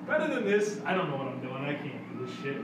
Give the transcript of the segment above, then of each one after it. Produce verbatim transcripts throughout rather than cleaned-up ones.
Better than this, I don't know what I'm doing. I can't do this shit.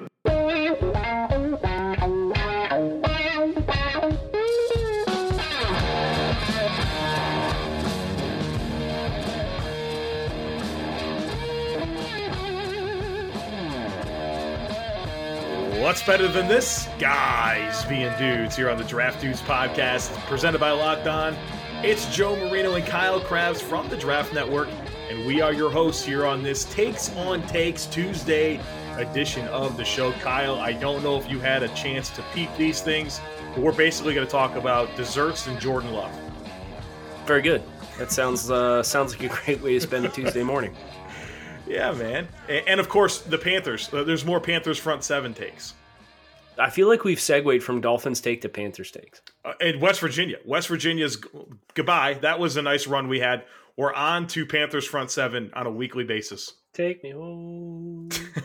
What's better than this? Guys being dudes here on the Draft Dudes podcast, presented by Locked On. It's Joe Marino and Kyle Krabs from the Draft Network, and we are your hosts here on this Takes on Takes Tuesday edition of the show. Kyle, I don't know if you had a chance to peep these things, but we're basically going to talk about desserts and Jordan Love. Very good. That sounds uh, sounds like a great way to spend a Tuesday morning. Yeah, man. And, and of course, the Panthers. There's more Panthers front seven takes. I feel like we've segued from Dolphins take to Panthers takes. Uh, and West Virginia. West Virginia's g- goodbye. That was a nice run we had. We're on to Panthers front seven on a weekly basis. Take me home.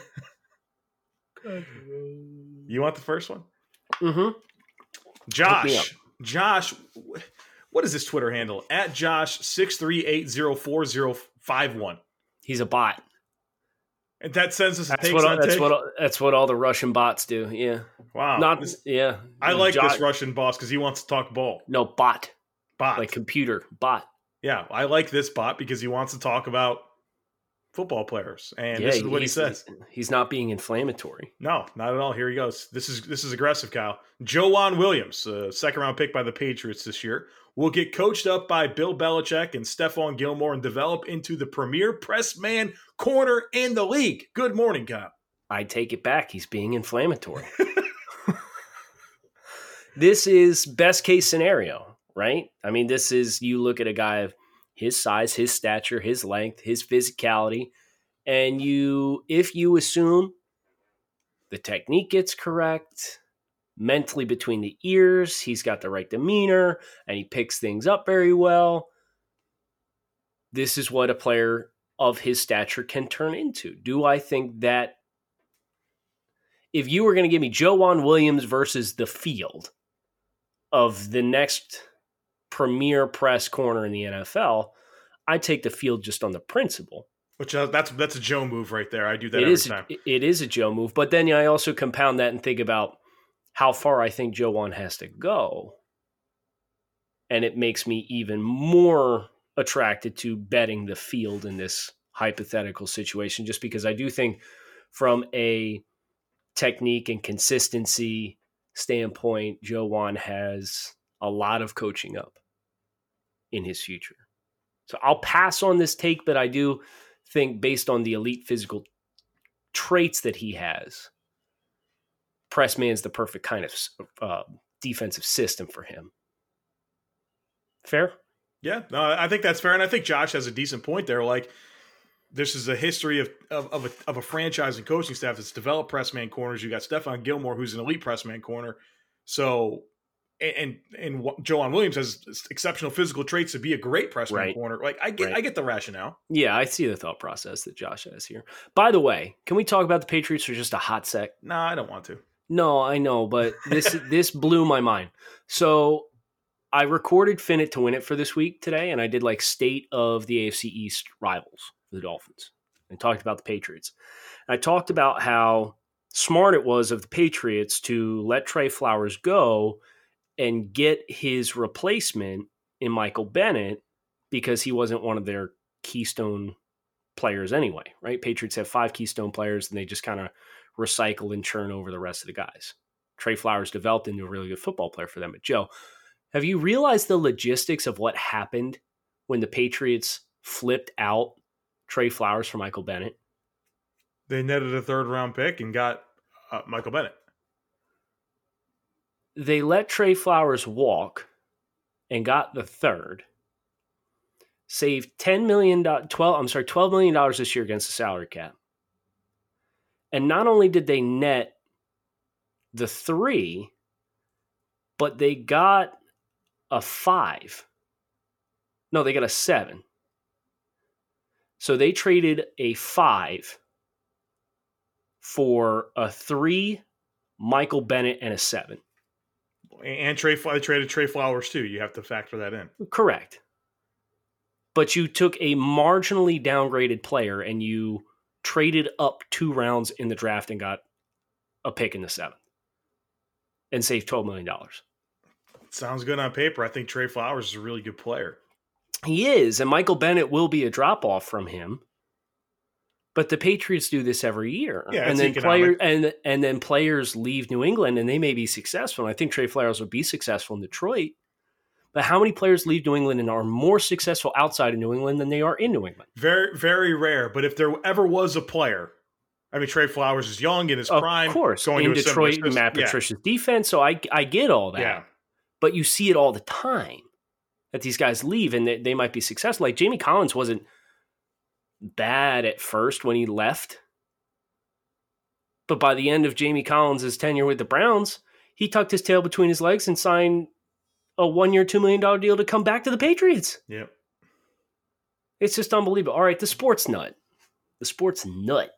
You want the first one? Mm-hmm. Josh. Josh. What is his Twitter handle? At Josh six three eight zero four zero five one. He's a bot. And that sends us a that's takes what all, on that's take. what all, that's what all the Russian bots do. Yeah. Wow. Not this, yeah. I like Josh, this Russian boss because he wants to talk ball. No bot. Bot. Like computer bot. Yeah, I like this bot because he wants to talk about football players, and yeah, this is what he says. He's not being inflammatory. No, not at all. Here he goes. This is this is aggressive, Kyle. Joejuan Williams, a second round pick by the Patriots this year, will get coached up by Bill Belichick and Stephon Gilmore and develop into the premier press man corner in the league. Good morning, Kyle. I take it back. He's being inflammatory. This is best case scenario, right? I mean, this is, you look at a guy of his size, his stature, his length, his physicality, and you, if you assume the technique gets correct, mentally between the ears, he's got the right demeanor, and he picks things up very well, this is what a player of his stature can turn into. Do I think that if you were going to give me Joejuan Williams versus the field of the next premier press corner in the N F L, I'd take the field just on the principle. Which uh, that's that's a Joe move right there. I do that it every is, time. It is a Joe move, but then I also compound that and think about how far I think Joejuan has to go, and it makes me even more attracted to betting the field in this hypothetical situation, just because I do think from a technique and consistency standpoint, Joejuan has a lot of coaching up in his future. So I'll pass on this take, but I do think based on the elite physical traits that he has, press man's the perfect kind of uh, defensive system for him. Fair? Yeah, no, I think that's fair. And I think Josh has a decent point there. Like, this is a history of of, of, a, of a franchise and coaching staff that's developed press man corners. You got Stephon Gilmore, who's an elite press man corner. So, and and Joejuan Williams has exceptional physical traits to be a great press man right. corner. Like, I get, right. I get the rationale. Yeah, I see the thought process that Josh has here. By the way, can we talk about the Patriots for just a hot sec? No, nah, I don't want to. No, I know, but this this blew my mind. So I recorded Fin It to Win It for this week today, and I did like state of the A F C East rivals for the Dolphins and talked about the Patriots. And I talked about how smart it was of the Patriots to let Trey Flowers go and get his replacement in Michael Bennett because he wasn't one of their keystone players anyway, right? Patriots have five keystone players, and they just kind of recycle and churn over the rest of the guys. Trey Flowers developed into a really good football player for them. But Joe, have you realized the logistics of what happened when the Patriots flipped out Trey Flowers for Michael Bennett? They netted a third round pick and got uh, Michael Bennett. They let Trey Flowers walk and got the third, saved ten million dollars, twelve, I'm sorry, twelve million dollars this year against the salary cap. And not only did they net the three, but they got a five. No, they got a seven. So they traded a five for a three, Michael Bennett, and a seven. And Trey, they traded Trey Flowers too. You have to factor that in. Correct. But you took a marginally downgraded player and you traded up two rounds in the draft and got a pick in the seventh and saved twelve million dollars. Sounds good on paper. I think Trey Flowers is a really good player. He is, and Michael Bennett will be a drop-off from him. But the Patriots do this every year. Yeah, and then economic. players and and then players leave New England and they may be successful. And I think Trey Flowers will be successful in Detroit. But how many players leave New England and are more successful outside of New England than they are in New England? Very, very rare. But if there ever was a player, I mean, Trey Flowers is young in his of prime. Of course, going in to Detroit, a Matt yeah. Patricia's defense. So I I get all that. Yeah. But you see it all the time that these guys leave and they, they might be successful. Like Jamie Collins wasn't bad at first when he left. But by the end of Jamie Collins' tenure with the Browns, he tucked his tail between his legs and signed a one-year, two million dollars deal to come back to the Patriots. Yep. It's just unbelievable. All right, the sports nut. The sports nut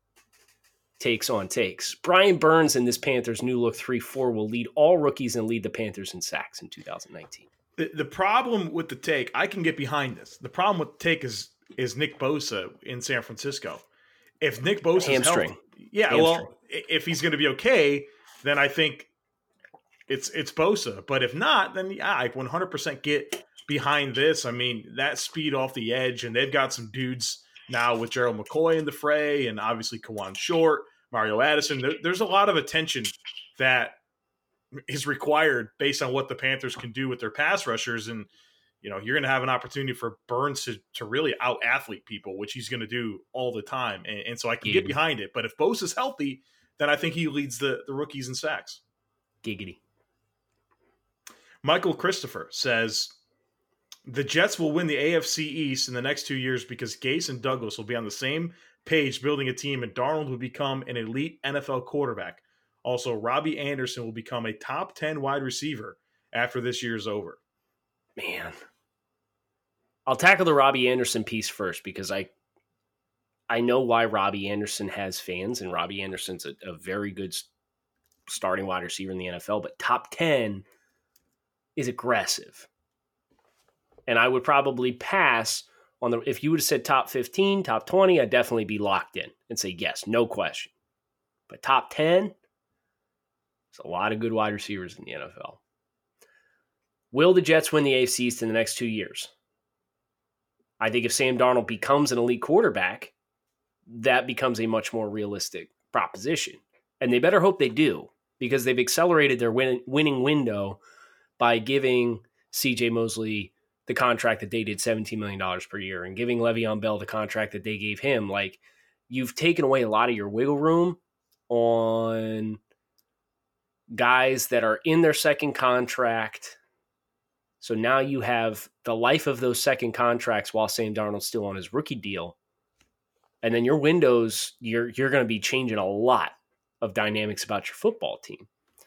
takes on takes. Brian Burns in this Panthers new look three four will lead all rookies and lead the Panthers in sacks in two thousand nineteen. The, the problem with the take, I can get behind this. The problem with the take is is Nick Bosa in San Francisco. If Nick Bosa Hamstring. Healthy, yeah, Hamstring. well, if he's going to be okay, then I think it's it's Bosa. But if not, then yeah, I one hundred percent get behind this. I mean, that speed off the edge, and they've got some dudes now with Gerald McCoy in the fray, and obviously Kawan Short, Mario Addison. There, there's a lot of attention that is required based on what the Panthers can do with their pass rushers, and you know, you're going to have an opportunity for Burns to, to really out-athlete people, which he's going to do all the time. And, and so I can Giggity. get behind it. But if Bosa's healthy, then I think he leads the, the rookies in sacks. Giggity. Michael Christopher says, the Jets will win the A F C East in the next two years because Gase and Douglas will be on the same page building a team, and Darnold will become an elite N F L quarterback. Also, Robbie Anderson will become a top ten wide receiver after this year's over. Man, I'll tackle the Robbie Anderson piece first because I I know why Robbie Anderson has fans, and Robbie Anderson's a, a very good starting wide receiver in the N F L, but top ten is aggressive. And I would probably pass on the, if you would have said top fifteen, top twenty, I'd definitely be locked in and say yes, no question. But top ten, there's a lot of good wide receivers in the N F L. Will the Jets win the A F C East in the next two years? I think if Sam Darnold becomes an elite quarterback, that becomes a much more realistic proposition. And they better hope they do, because they've accelerated their win- winning window by giving C J Mosley the contract that they did seventeen million dollars per year and giving Le'Veon Bell the contract that they gave him. Like, you've taken away a lot of your wiggle room on guys that are in their second contract. So now you have the life of those second contracts while Sam Darnold's still on his rookie deal. And then your windows, you're you're going to be changing a lot of dynamics about your football team.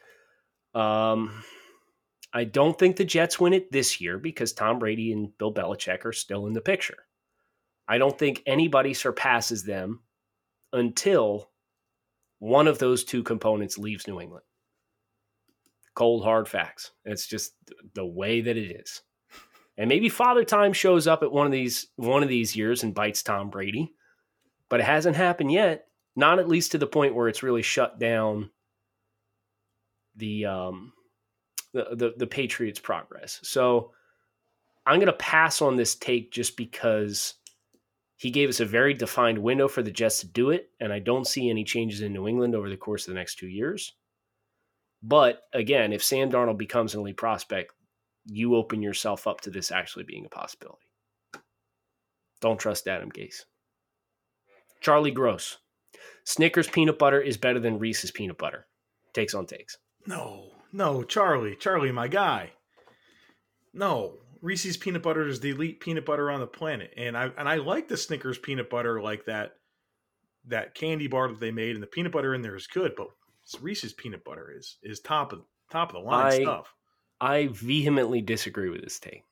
Um, I don't think the Jets win it this year because Tom Brady and Bill Belichick are still in the picture. I don't think anybody surpasses them until one of those two components leaves New England. Cold, hard facts. It's just the way that it is. And maybe Father Time shows up at one of these one of these years and bites Tom Brady, but it hasn't happened yet. Not at least to the point where it's really shut down the um, the, the the Patriots' progress. So I'm going to pass on this take just because he gave us a very defined window for the Jets to do it, and I don't see any changes in New England over the course of the next two years. But again, if Sam Darnold becomes an elite prospect, you open yourself up to this actually being a possibility. Don't trust Adam Gase. Charlie Gross. Snickers peanut butter is better than Reese's peanut butter. Takes on takes. No, no, Charlie. Charlie, my guy. No, Reese's peanut butter is the elite peanut butter on the planet. And I and I like the Snickers peanut butter, like that, that candy bar that they made, and the peanut butter in there is good, but Reese's peanut butter is is top of top of the line I, stuff. I vehemently disagree with this take.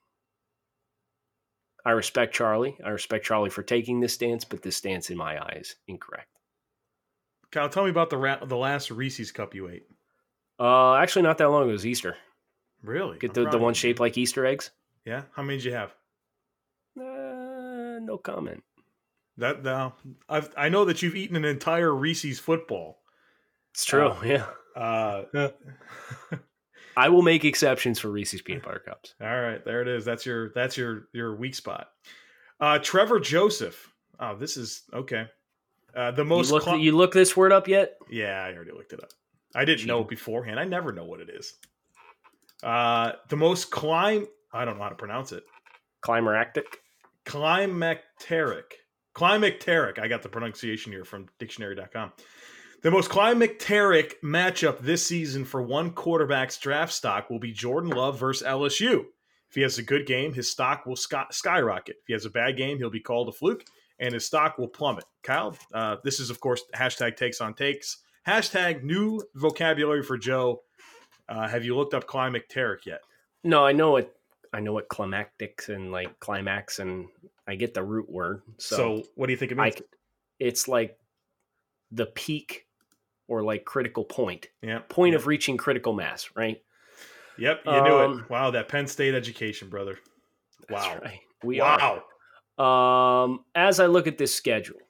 I respect Charlie. I respect Charlie for taking this stance, but this stance in my eyes is incorrect. Kyle, tell me about the ra- the last Reese's cup you ate. Uh, actually, not that long ago. It was Easter. Really? Get I'm the, the one shaped like Easter eggs? Yeah. How many did you have? Uh, no comment. That now, I've, I know that you've eaten an entire Reese's football. It's true. Uh, yeah. Uh, yeah. I will make exceptions for Reese's peanut butter cups. All right, there it is. That's your that's your your weak spot. Uh, Trevor Joseph. Oh, this is okay. Uh, the most you look, cl- you look this word up yet? Yeah, I already looked it up. I didn't Cheating. know it beforehand. I never know what it is. Uh, the most climb. I don't know how to pronounce it. Climacteric. Climacteric. Climacteric. I got the pronunciation here from dictionary dot com. The most climacteric matchup this season for one quarterback's draft stock will be Jordan Love versus L S U. If he has a good game, his stock will sky- skyrocket. If he has a bad game, he'll be called a fluke, and his stock will plummet. Kyle, uh, this is, of course, hashtag takes on takes. Hashtag new vocabulary for Joe. Uh, have you looked up climacteric yet? No, I know it. I know what climactics and like climax, and I get the root word. So, so what do you think it means? I, it's like the peak or like critical point. Yeah. Point yep. of reaching critical mass, right? Yep, you um, knew it. Wow, that Penn State education, brother. Wow. That's right. We wow. are. Um, as I look at this schedule,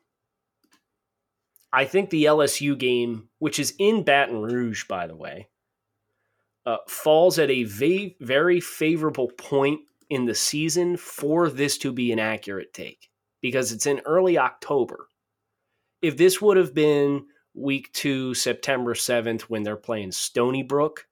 I think the L S U game, which is in Baton Rouge, by the way, uh, falls at a va- very favorable point in the season for this to be an accurate take because it's in early October. If this would have been week two, September seventh, when they're playing Stony Brook,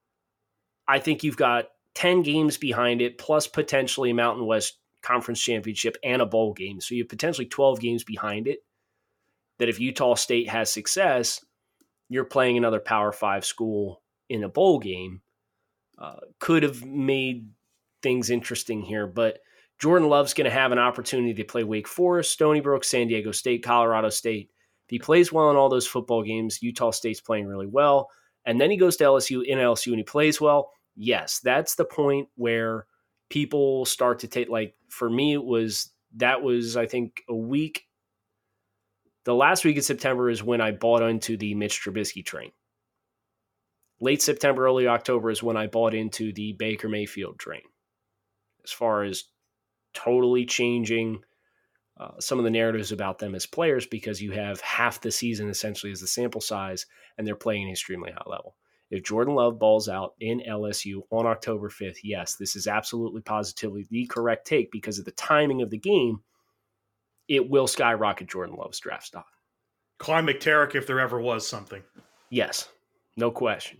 I think you've got ten games behind it, plus potentially a Mountain West Conference Championship and a bowl game. So you have potentially twelve games behind it that if Utah State has success, you're playing another Power Five school in a bowl game. Uh, could have made things interesting here, but Jordan Love's going to have an opportunity to play Wake Forest, Stony Brook, San Diego State, Colorado State. If he plays well in all those football games, Utah State's playing really well, and then he goes to L S U in L S U and he plays well, yes, that's the point where people start to take, like, for me, it was, that was, I think, a week. The last week of September is when I bought into the Mitch Trubisky train. Late September, early October is when I bought into the Baker Mayfield train. As far as totally changing uh, some of the narratives about them as players, because you have half the season essentially as the sample size, and they're playing an extremely high level. If Jordan Love balls out in L S U on October fifth, yes, this is absolutely positively the correct take because of the timing of the game. It will skyrocket Jordan Love's draft stock. Climacteric if there ever was something. Yes, no question.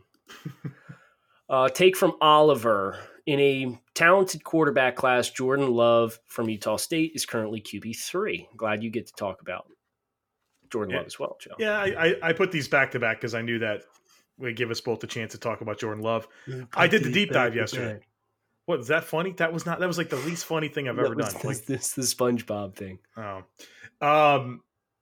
uh, take from Oliver. In a talented quarterback class, Jordan Love from Utah State is currently Q B three. Glad you get to talk about Jordan yeah. Love as well, Joe. Yeah, I, I, I put these back to back because I knew that would give us both a chance to talk about Jordan Love. I did the deep dive yesterday. Back. What, is that funny? That was not. That was like the least funny thing I've that ever done. This, like, this the SpongeBob thing. Oh, um,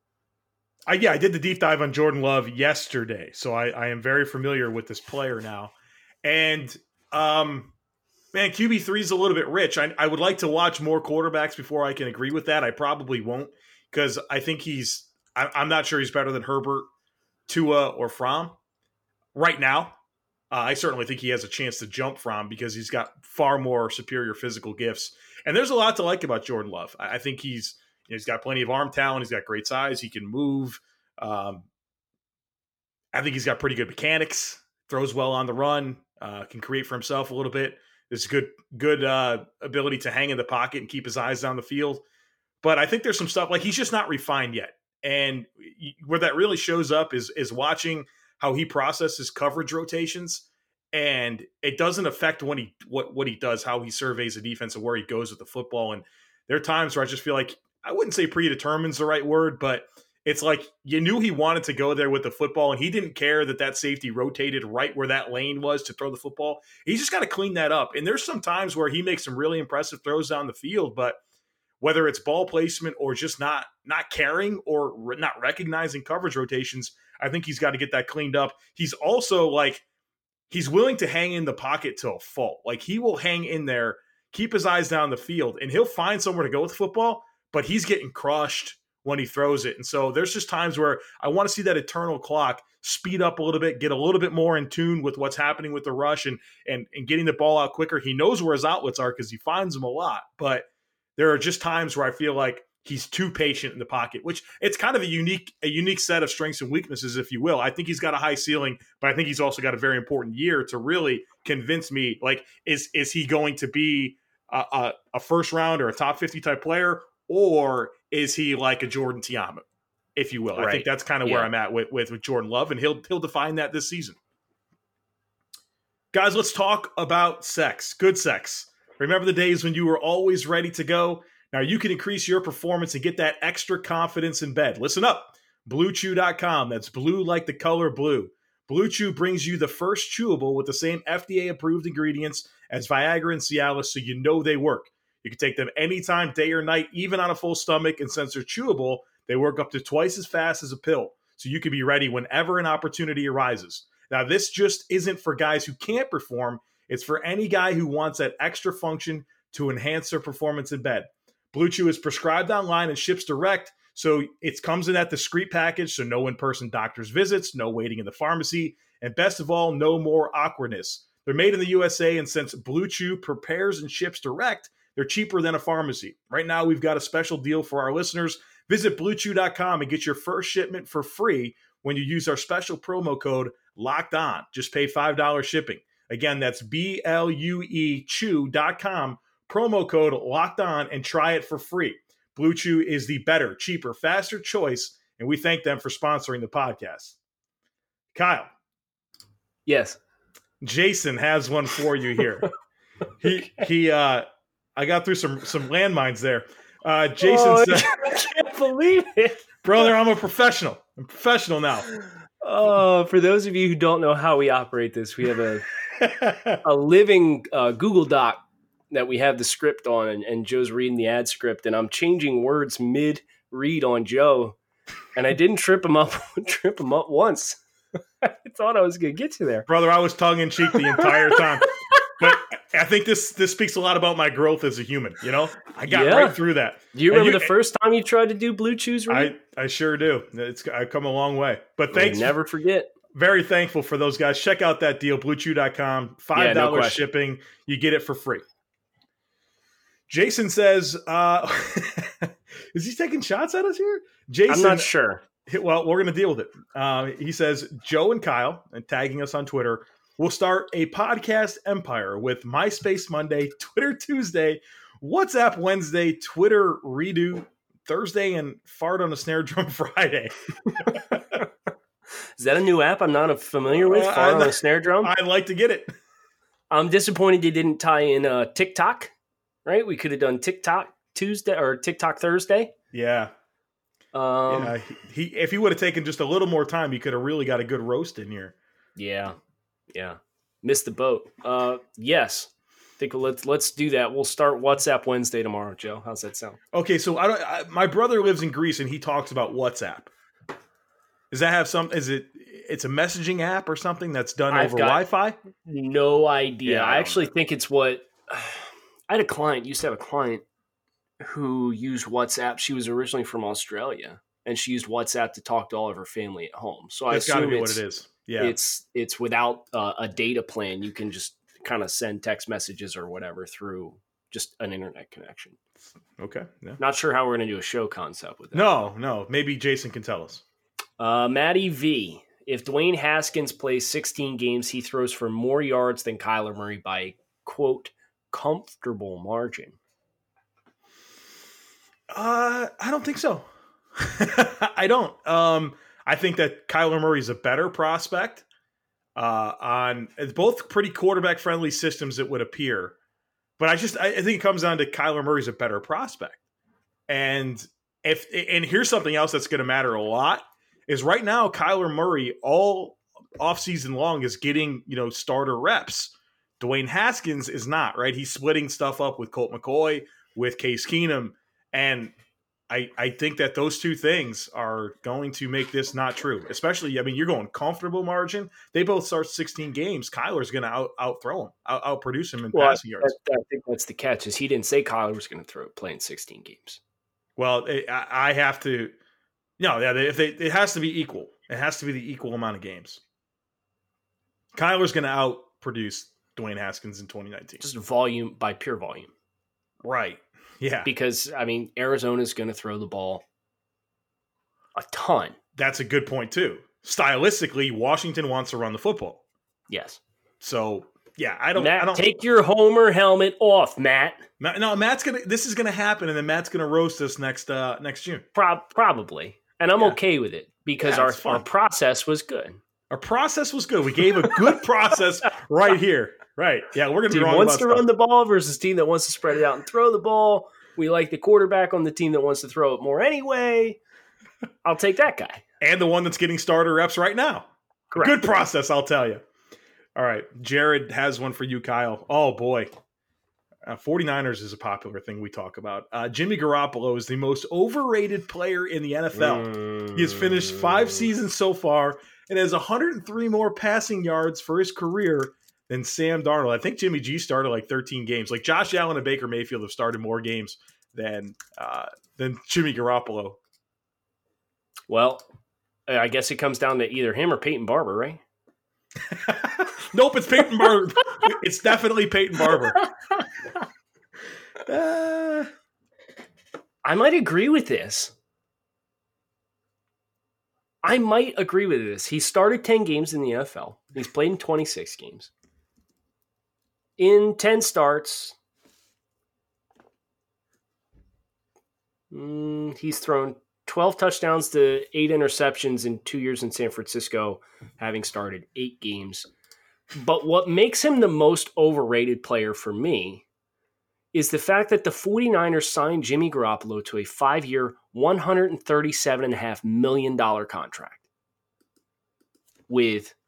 I yeah, I did the deep dive on Jordan Love yesterday, so I, I am very familiar with this player now. And um, man, Q B three is a little bit rich. I I would like to watch more quarterbacks before I can agree with that. I probably won't because I think he's. I, I'm not sure he's better than Herbert, Tua, or Fromm right now. Uh, I certainly think he has a chance to jump from because he's got far more superior physical gifts. And there's a lot to like about Jordan Love. I, I think he's you know, he's got plenty of arm talent. He's got great size. He can move. Um, I think he's got pretty good mechanics. Throws well on the run. Uh, can create for himself a little bit. There's good good uh, ability to hang in the pocket and keep his eyes down the field. But I think there's some stuff like he's just not refined yet. And where that really shows up is is watching how he processes coverage rotations, and it doesn't affect when he what what he does, how he surveys the defense and where he goes with the football. And there are times where I just feel like I wouldn't say predetermined's the right word, but it's like you knew he wanted to go there with the football, and he didn't care that that safety rotated right where that lane was to throw the football. He's just got to clean that up. And there's some times where he makes some really impressive throws down the field, but whether it's ball placement or just not not caring or re- not recognizing coverage rotations, I think he's got to get that cleaned up. He's also like, he's willing to hang in the pocket to a fault. Like he will hang in there, keep his eyes down the field, and he'll find somewhere to go with the football, but he's getting crushed when he throws it. And so there's just times where I want to see that eternal clock speed up a little bit, get a little bit more in tune with what's happening with the rush and and, and getting the ball out quicker. He knows where his outlets are because he finds them a lot, but there are just times where I feel like he's too patient in the pocket, which it's kind of a unique a unique set of strengths and weaknesses, if you will. I think he's got a high ceiling, but I think he's also got a very important year to really convince me, like, is is he going to be a, a, a first round or a top fifty type player, or is he like a Jordan Tiamu, if you will? Right. I think that's kind of yeah. where I'm at with, with, with Jordan Love, and he'll he'll define that this season. Guys, let's talk about sex. Good sex. Remember the days when you were always ready to go? Now you can increase your performance and get that extra confidence in bed. Listen up, blue chew dot com. That's blue like the color blue. Blue Chew brings you the first chewable with the same F D A-approved ingredients as Viagra and Cialis, so you know they work. You can take them anytime, day or night, even on a full stomach, and since they're chewable, they work up to twice as fast as a pill, so you can be ready whenever an opportunity arises. Now, this just isn't for guys who can't perform. It's for any guy who wants that extra function to enhance their performance in bed. Blue Chew is prescribed online and ships direct, so it comes in that discreet package, so no in-person doctor's visits, no waiting in the pharmacy, and best of all, no more awkwardness. They're made in the U S A, and since Blue Chew prepares and ships direct, they're cheaper than a pharmacy. Right now, we've got a special deal for our listeners. Visit blue chew dot com and get your first shipment for free when you use our special promo code Locked On. Just pay five dollars shipping. Again, that's B L U E chew dot com. Promo code Locked On and try it for free. Blue Chew is the better, cheaper, faster choice, and we thank them for sponsoring the podcast. Kyle. Yes. Jason has one for you here. he he. Uh, I got through some some landmines there. Uh, Jason oh, said, I can't believe it, brother. I'm a professional. I'm a professional now. Oh, for those of you who don't know how we operate this, we have a a living uh, Google Doc that we have the script on, and, and Joe's reading the ad script, and I'm changing words mid read on Joe, and I didn't trip him up trip him up once. I thought I was going to get you there, brother. I was tongue in cheek the entire time, but I think this this speaks a lot about my growth as a human. You know, I got yeah. right through that. Do you remember you, the first time you tried to do Blue Chews read? I I sure do. It's I've come a long way, but thanks. We'll never forget. Very thankful for those guys. Check out that deal, blue chew dot com. five dollars yeah, no shipping. You get it for free. Jason says, uh, is he taking shots at us here? Jason, I'm not sure. Well, we're going to deal with it. Uh, he says, Joe and Kyle, and tagging us on Twitter, will start a podcast empire with MySpace Monday, Twitter Tuesday, WhatsApp Wednesday, Twitter redo Thursday, and fart on a snare drum Friday. Is that a new app I'm not familiar with? Uh, fart on a snare drum? I'd like to get it. I'm disappointed they didn't tie in uh, TikTok. Right, we could have done TikTok Tuesday or TikTok Thursday. Yeah, um, yeah. He, he if he would have taken just a little more time, he could have really got a good roast in here. Yeah, yeah. Missed the boat. Uh, yes, I think let's let's do that. We'll start WhatsApp Wednesday tomorrow, Joe. How's that sound? Okay, so I don't. I, my brother lives in Greece, and he talks about WhatsApp. Does that have some? Is it? It's a messaging app or something that's done I've over Wi-Fi? No idea. Yeah, I, I actually know. think it's what. I had a client, used to have a client who used WhatsApp. She was originally from Australia, and she used WhatsApp to talk to all of her family at home. So That's I assume gotta be it's, what it is. Yeah, it's it's without uh, a data plan. You can just kind of send text messages or whatever through just an internet connection. Okay. Yeah. Not sure how we're going to do a show concept with that. No, no. Maybe Jason can tell us. Uh, Matty V. If Dwayne Haskins plays sixteen games, he throws for more yards than Kyler Murray by a, quote, comfortable margin. Uh, I don't think so. I don't. Um, I think that Kyler Murray is a better prospect. Uh, on it's both pretty quarterback friendly systems, it would appear, but I just I, I think it comes down to Kyler Murray's a better prospect. And if and here's something else that's going to matter a lot is right now Kyler Murray all offseason long is getting you know starter reps. Dwayne Haskins is not, right? He's splitting stuff up with Colt McCoy, with Case Keenum. And I I think that those two things are going to make this not true. Especially, I mean, you're going comfortable margin. They both start sixteen games. Kyler's going to out outthrow him, out outproduce him in well, passing yards. I, I think that's the catch is he didn't say Kyler was going to throw playing sixteen games. Well, it, I, I have to, no, yeah, if they, it has to be equal. It has to be the equal amount of games. Kyler's going to outproduce Dwayne Haskins in twenty nineteen. Just volume by pure volume. Right. Yeah. Because, I mean, Arizona's going to throw the ball a ton. That's a good point, too. Stylistically, Washington wants to run the football. Yes. So, yeah, I don't... Matt, I don't take your Homer helmet off, Matt. No, Matt's going to... This is going to happen, and then Matt's going to roast us next uh, next June. Pro- probably. And I'm yeah. okay with it because yeah, our, our process was good. Our process was good. We gave a good process right here. Right. Yeah, we're going to be wrong wants about to stuff. run the ball versus team that wants to spread it out and throw the ball. We like the quarterback on the team that wants to throw it more anyway. I'll take that guy. And the one that's getting starter reps right now. Correct. Good process, I'll tell you. All right. Jared has one for you, Kyle. Oh, boy. Uh, 49ers is a popular thing we talk about. Uh, Jimmy Garoppolo is the most overrated player in the N F L. Mm. He has finished five seasons so far and has one hundred three more passing yards for his career than Sam Darnold. I think Jimmy G started like thirteen games. Like Josh Allen and Baker Mayfield have started more games than uh, than Jimmy Garoppolo. Well, I guess it comes down to either him or Peyton Barber, right? Nope, it's Peyton Barber. It's definitely Peyton Barber. Uh, I might agree with this. I might agree with this. He started ten games in the N F L. He's played in twenty-six games. In ten starts, mm, he's thrown twelve touchdowns to eight interceptions in two years in San Francisco, having started eight games. But what makes him the most overrated player for me is the fact that the 49ers signed Jimmy Garoppolo to a five-year, one hundred thirty-seven point five million dollars contract. With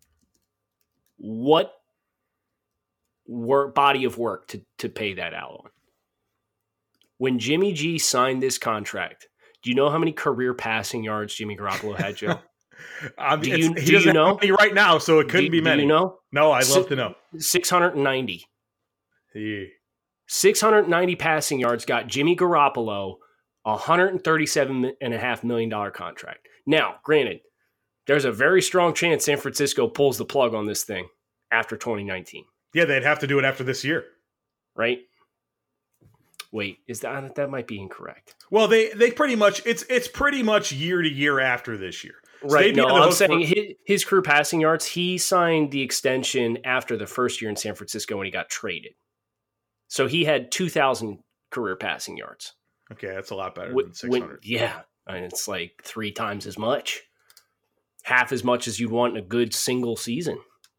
what work, body of work to, to pay that out on? When Jimmy G signed this contract, do you know how many career passing yards Jimmy Garoppolo had, Joe? um, do you, he do doesn't you know? have any right now, so it couldn't do, be many. Do you know? No, I'd S- love to know. six hundred ninety. Yeah. six hundred ninety passing yards got Jimmy Garoppolo a one hundred thirty-seven point five million dollars contract. Now, granted, there's a very strong chance San Francisco pulls the plug on this thing after twenty nineteen. Yeah, they'd have to do it after this year. Right? Wait, is that that might be incorrect? Well, they they pretty much it's it's pretty much year to year after this year. So right. No, I'm saying for- his, his career passing yards, he signed the extension after the first year in San Francisco when he got traded. So he had two thousand career passing yards. Okay, that's a lot better when, than six hundred. When, yeah, and it's like three times as much. Half as much as you'd want in a good single season.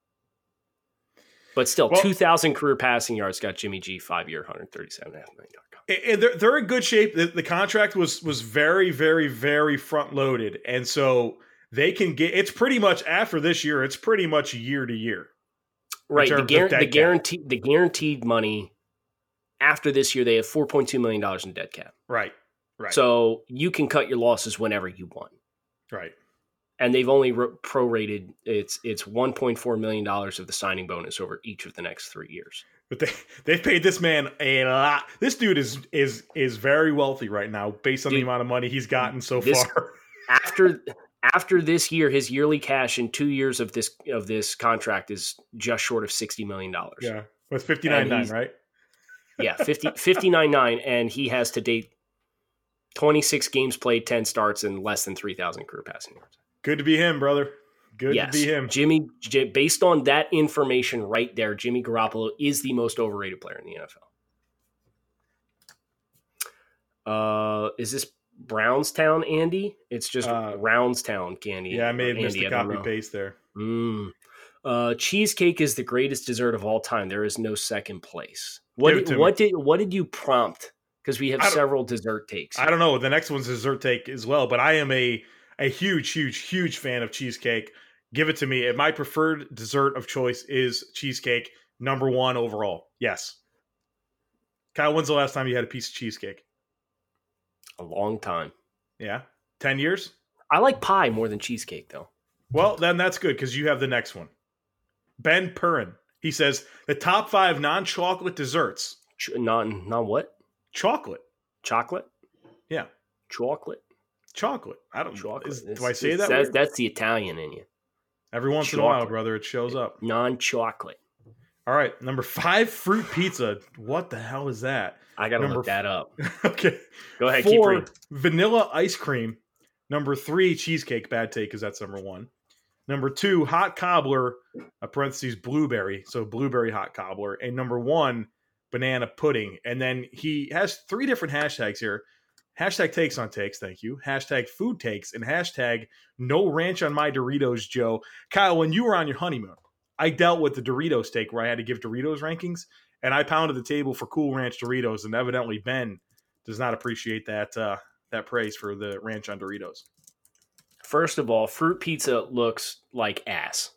But still, well, two thousand career passing yards got Jimmy G, five-year, one hundred thirty-seven point five million dollars. And they're, they're in good shape. The, the contract was was very, very, very front-loaded. And so they can get – it's pretty much after this year, it's pretty much year to year. Right. The, gar- the, guarantee, the guaranteed money after this year, they have four point two million dollars in dead cap. Right, right. So you can cut your losses whenever you want. Right. And they've only re- prorated it's it's one point four million dollars of the signing bonus over each of the next three years. But they they've paid this man a lot. This dude is is is very wealthy right now based on dude, the amount of money he's gotten so this, far. after after this year, his yearly cash in two years of this of this contract is just short of sixty million dollars. Yeah, with fifty-nine nine, right? Yeah, fifty, fifty-nine nine, and he has to date twenty-six games played, ten starts, and less than three thousand career passing yards. Good to be him, brother. Good yes. to be him. Jimmy, based on that information right there, Jimmy Garoppolo is the most overrated player in the N F L. Uh, is this Brownstown, Andy? It's just uh, Brownstown, Candy. Yeah, I may have Andy, missed the copy paste there. Mm. Uh, cheesecake is the greatest dessert of all time. There is no second place. What did, what did what did you prompt? Because we have several dessert takes. I don't know. The next one's dessert take as well, but I am a a huge, huge, huge fan of cheesecake. Give it to me. My preferred dessert of choice is cheesecake, number one overall. Yes. Kyle, when's the last time you had a piece of cheesecake? A long time. Yeah? Ten years? I like pie more than cheesecake, though. Well, then that's good because you have the next one. Ben Perrin. He says, the top five non-chocolate desserts. Ch- non, non what? Chocolate. Chocolate? Yeah. Chocolate. Chocolate. I don't know. Do I say it's, that? That's, that's the Italian in you. Every once chocolate. in a while, brother, it shows up. Non-chocolate. All right, number five, fruit pizza. What the hell is that? I gotta number look that up. Okay. Go ahead. Four, keep reading. vanilla ice cream. Number three, cheesecake. Bad take because that's number one. Number two, hot cobbler. A parentheses blueberry. So blueberry hot cobbler. And number one, banana pudding. And then he has three different hashtags here. Hashtag takes on takes, thank you. Hashtag food takes and hashtag no ranch on my Doritos, Joe. Kyle, when you were on your honeymoon, I dealt with the Doritos take where I had to give Doritos rankings, and I pounded the table for Cool Ranch Doritos, and evidently Ben does not appreciate that uh, that praise for the ranch on Doritos. First of all, fruit pizza looks like ass.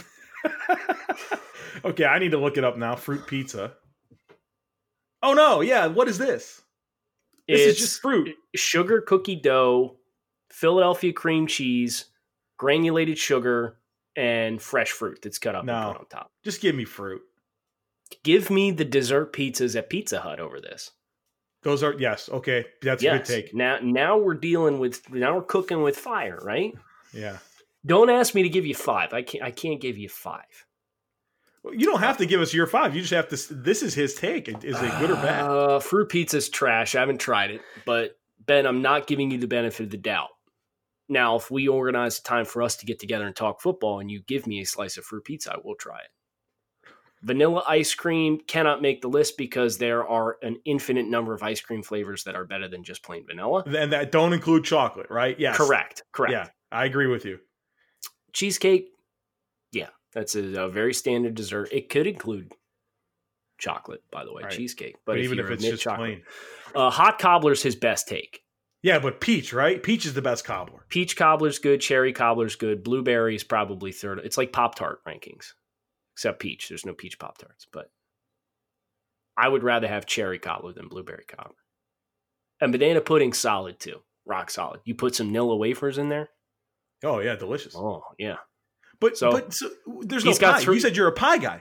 Okay, I need to look it up now. Fruit pizza. Oh, no. Yeah, what is this? This It's is just fruit. Sugar cookie dough, Philadelphia cream cheese, granulated sugar, and fresh fruit that's cut up No. and put on top. Just give me fruit. Give me the dessert pizzas at Pizza Hut over this. Those are, yes, okay. That's yes. a good take. Now, now we're dealing with, now we're cooking with fire, right? Yeah. Don't ask me to give you five. I can't, I can't give you five. Well, you don't have to give us your five. You just have to, this is his take. Is it good or bad? Uh, fruit pizza's trash. I haven't tried it, but Ben, I'm not giving you the benefit of the doubt. Now, if we organize a time for us to get together and talk football and you give me a slice of fruit pizza, I will try it. Vanilla ice cream cannot make the list because there are an infinite number of ice cream flavors that are better than just plain vanilla. And that don't include chocolate, right? Yes. Correct. Correct. Yeah, I agree with you. Cheesecake, yeah, that's a, a very standard dessert. It could include chocolate, by the way, Right. cheesecake. But, But if even you if it's omit just chocolate, plain. uh, hot cobbler's his best take. Yeah, but peach, right? Peach is the best cobbler. Peach cobbler's good. Cherry cobbler's good. Blueberry is probably third. It's like Pop-Tart rankings, except peach. There's no peach Pop-Tarts, but I would rather have cherry cobbler than blueberry cobbler. And banana pudding's solid too. Rock solid. You put some Nilla wafers in there. Oh, yeah, delicious. Oh, yeah. But, So, but so, there's no he's got pie. three- You said you're a pie guy.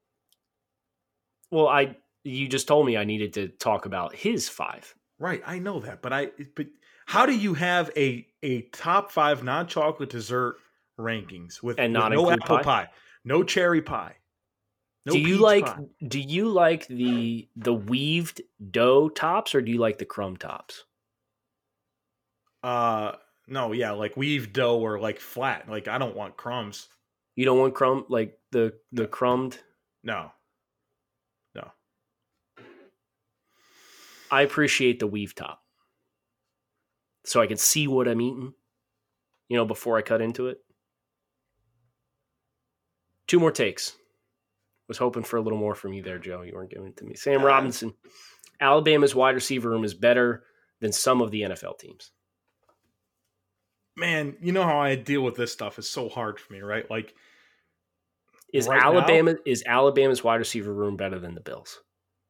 Well, I you just told me I needed to talk about his five. Right, I know that. But I but how do you have a a top five non-chocolate dessert rankings with, And with not no include apple pie? pie, no cherry pie? No do you peach like pie. do you like the the weaved dough tops or do you like the crumb tops? Uh no, yeah, like weave dough or like flat. Like I don't want crumbs. You don't want crumb like the the crumbed? No. No. I appreciate the weave top. So I can see what I'm eating, you know, before I cut into it. Two more takes. Was hoping for a little more from you there, Joe. You weren't giving it to me. Sam Robinson. Alabama's wide receiver room is better than some of the N F L teams. Man, you know how I deal with this stuff is so hard for me, right? Like Is right Alabama now- is Alabama's wide receiver room better than the Bills?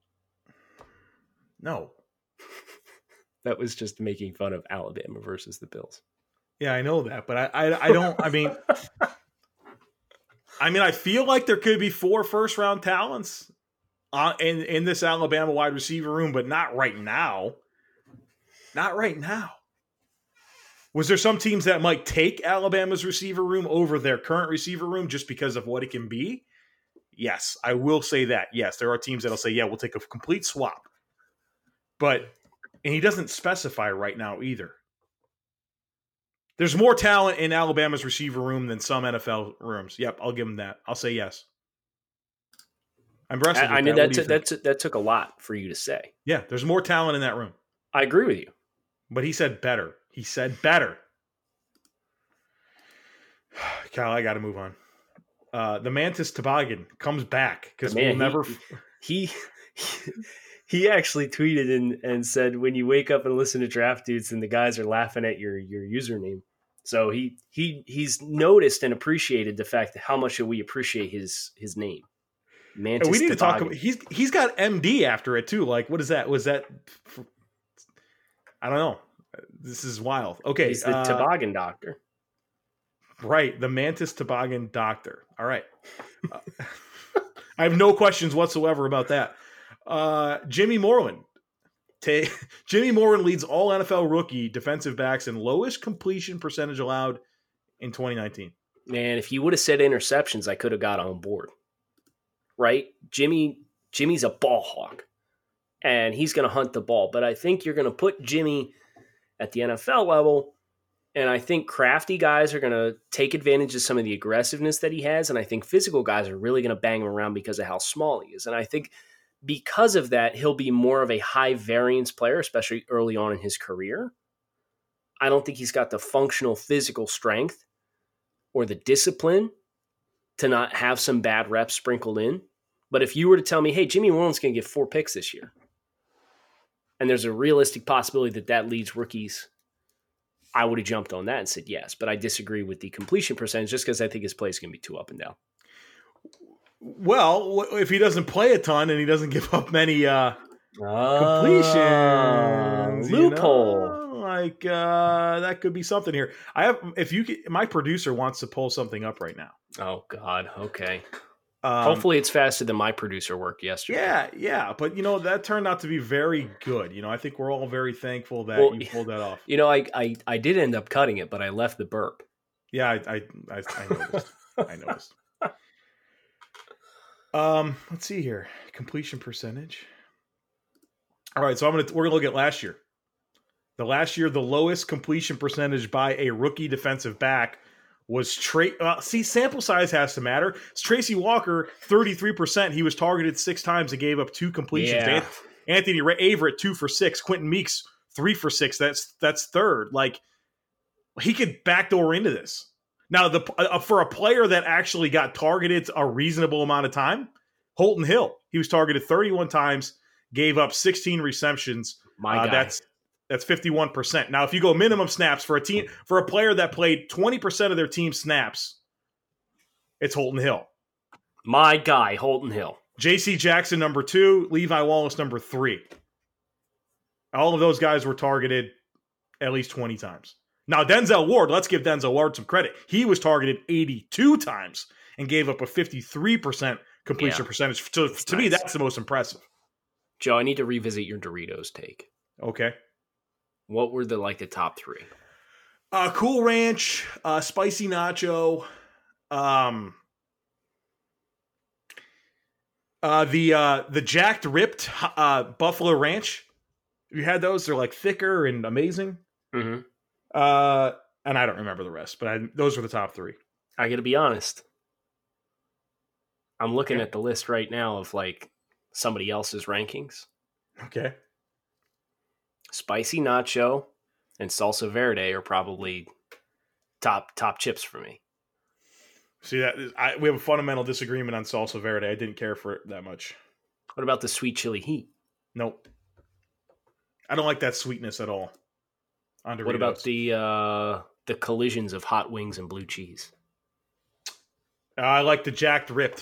no. That was just making fun of Alabama versus the Bills. Yeah, I know that, but I I, I don't I mean I mean I feel like there could be four first round talents uh, in in this Alabama wide receiver room, but not right now. Not right now. Was there some teams that might take Alabama's receiver room over their current receiver room just because of what it can be? Yes, I will say that. Yes, there are teams that'll say, yeah, we'll take a complete swap. But, and he doesn't specify right now either. There's more talent in Alabama's receiver room than some N F L rooms. Yep, I'll give him that. I'll say yes. I'm impressed. I, I knew that, that, that, t- that took a lot for you to say. Yeah, there's more talent in that room. I agree with you. But he said better. He said better. Kyle, I got to move on. Uh, the Mantis Toboggan comes back because we'll Man, he- never. He he actually tweeted and, and said, when you wake up and listen to Draft Dudes and the guys are laughing at your your username. So he he he's noticed and appreciated the fact that how much we appreciate his his name. Mantis And we need to talk Toboggan. about. He's he's got M D after it too. Like, what is that? Was that? I don't know. This is wild. Okay, He's the uh, toboggan doctor. Right, the Mantis Toboggan Doctor. All right. Uh, I have no questions whatsoever about that. Uh, Jimmy Moreland. Ta- Jimmy Moreland leads all N F L rookie defensive backs in lowest completion percentage allowed in twenty nineteen. Man, if you would have said interceptions, I could have got on board. right? Jimmy Jimmy's a ball hawk, and he's going to hunt the ball. But I think you're going to put Jimmy at the N F L level, and I think crafty guys are going to take advantage of some of the aggressiveness that he has, and I think physical guys are really going to bang him around because of how small he is. And I think because of that, he'll be more of a high-variance player, especially early on in his career. I don't think he's got the functional physical strength or the discipline to not have some bad reps sprinkled in. But if you were to tell me, hey, Jimmy Woolen's going to get four picks this year, and there's a realistic possibility that that leads rookies, I would have jumped on that and said yes. But I disagree with the completion percentage just because I think his play is going to be too up and down. Well, if he doesn't play a ton and he doesn't give up many uh, oh, completions, loophole. You know, like uh, that could be something here. I have, if you, could, my producer wants to pull something up right now. Oh God. Okay. Um, Hopefully it's faster than my producer work yesterday. Yeah, yeah, but you know that turned out to be very good. You know, I think we're all very thankful that well, you pulled that off. You know, I, I I did end up cutting it, but I left the burp. Yeah, I I I, I noticed. I noticed. Um, let's see here, completion percentage. All right, so I'm gonna we're gonna look at last year. The last year, the lowest completion percentage by a rookie defensive back was Trey. Uh, see, sample size has to matter. It's Tracy Walker, thirty-three percent. He was targeted six times and gave up two completions. Yeah. Anthony Averett, two for six. Quentin Meeks, three for six. That's that's third. Like, he could backdoor into this. Now, the uh, for a player that actually got targeted a reasonable amount of time, Holton Hill. He was targeted thirty-one times, gave up sixteen receptions. My uh, guy. That's That's fifty-one percent. Now, if you go minimum snaps for a team, for a player that played twenty percent of their team snaps, it's Holton Hill. My guy, Holton Hill. J C Jackson, number two. Levi Wallace, number three. All of those guys were targeted at least twenty times. Now, Denzel Ward, let's give Denzel Ward some credit. He was targeted eighty-two times and gave up a fifty-three percent completion Yeah. percentage. To, to nice. me, that's the most impressive. Joe, I need to revisit your Doritos take. Okay. What were the like the top three? Uh, Cool Ranch, uh, Spicy Nacho, um, uh, the uh, the Jacked Ripped uh, Buffalo Ranch. You had those? They're like thicker and amazing. Mm-hmm. Uh, and I don't remember the rest, but I, those were the top three. I got to be honest. I'm looking Okay. at the list right now of like somebody else's rankings. Okay. Spicy Nacho and Salsa Verde are probably top top chips for me. See that is, I, we have a fundamental disagreement on Salsa Verde. I didn't care for it that much. What about the sweet chili heat? Nope. I don't like that sweetness at all. On What about Doritos. the uh, the collisions of hot wings and blue cheese? Uh, I like the Jacked Ripped.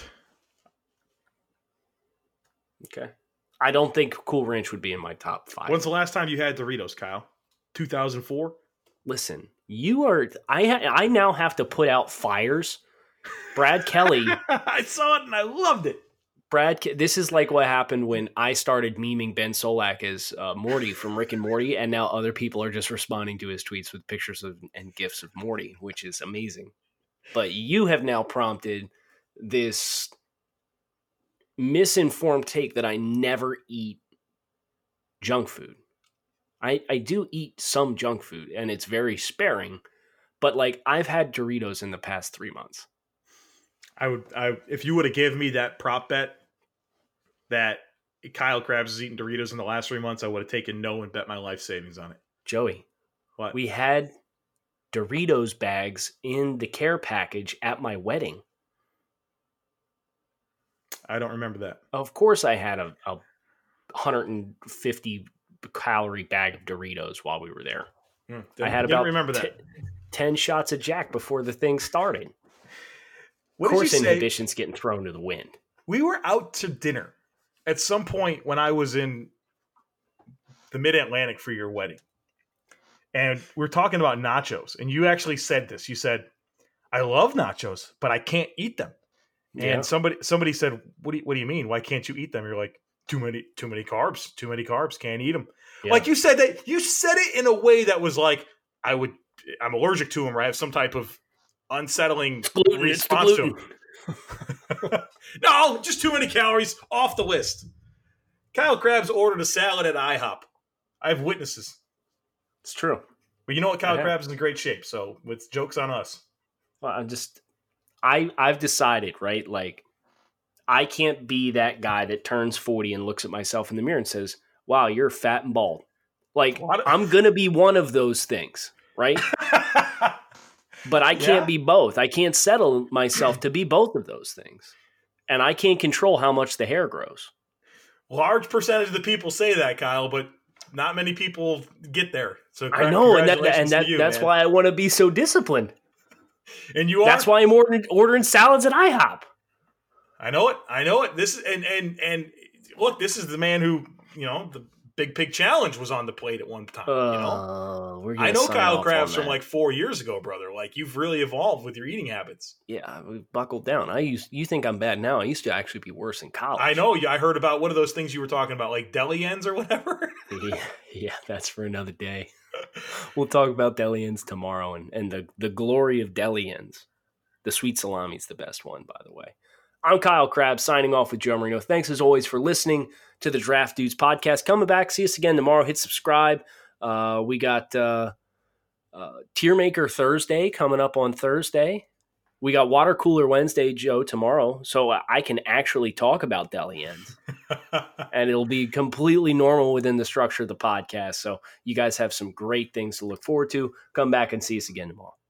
Okay. I don't think Cool Ranch would be in my top five. When's the last time you had Doritos, Kyle? two thousand four? Listen, you are. I ha, I now have to put out fires. Brad Kelly. I saw it and I loved it. Brad, Ke- this is like what happened when I started memeing Ben Solak as uh, Morty from Rick and Morty, and now other people are just responding to his tweets with pictures of and gifs of Morty, which is amazing. But you have now prompted this misinformed take that I never eat junk food. I, I do eat some junk food, and it's very sparing, but like I've had Doritos in the past three months. I would, I if you would have given me that prop bet that Kyle Krabs has eaten Doritos in the last three months, I would have taken no and bet my life savings on it. Joey, What? we had Doritos bags in the care package at my wedding. I don't remember that. Of course, I had a, a one hundred fifty calorie bag of Doritos while we were there. Hmm, I had didn't about remember that. t- ten shots of Jack before the thing started. What Of did course, you say? inhibition's getting thrown to the wind. We were out to dinner at some point when I was in the Mid-Atlantic for your wedding. And we we're talking about nachos. And you actually said this. You said, I love nachos, but I can't eat them. Yeah. And somebody somebody said, what do, you, what do you mean? Why can't you eat them? You're like, too many too many carbs. Too many carbs. Can't eat them. Yeah. Like you said that. You said it in a way that was like, I would, I'm allergic to them or I have some type of unsettling It's gluten. It's the response to gluten. them. No, just too many calories. Off the list. Kyle Krabs ordered a salad at IHOP. I have witnesses. It's true. But you know what? Kyle Krabs is in great shape, so with jokes on us. Well, I'm just, I, I've decided, right? Like, I can't be that guy that turns forty and looks at myself in the mirror and says, wow, you're fat and bald. Like, of- I'm going to be one of those things, right? But I can't yeah. be both. I can't settle myself to be both of those things. And I can't control how much the hair grows. Large percentage of the people say that, Kyle, but not many people get there. So I know, and that, and that, you, that's man. why I want to be so disciplined. And you are. That's why I'm ordering, ordering salads at IHOP. I know it. I know it. This is and and and look, this is the man who, you know, the Big Pig Challenge was on the plate at one time. Uh, you know, we're I know Kyle Krabs from like four years ago, brother. Like you've really evolved with your eating habits. Yeah, we've buckled down. I used. You think I'm bad now? I used to actually be worse in college. I know. I heard about what are those things you were talking about, like deli ends or whatever. yeah, yeah, that's for another day. We'll talk about deli ends tomorrow and, and the the glory of deli ends. The sweet salami is the best one, by the way. I'm Kyle Krabs signing off with Joe Marino. Thanks as always for listening to the Draft Dudes podcast. Coming back, see us again tomorrow. Hit subscribe. Uh, we got uh, uh, Tier Maker Thursday coming up on Thursday. We got Water Cooler Wednesday, Joe, tomorrow. So I can actually talk about deli ends. And it'll be completely normal within the structure of the podcast. So you guys have some great things to look forward to. Come back and see us again tomorrow.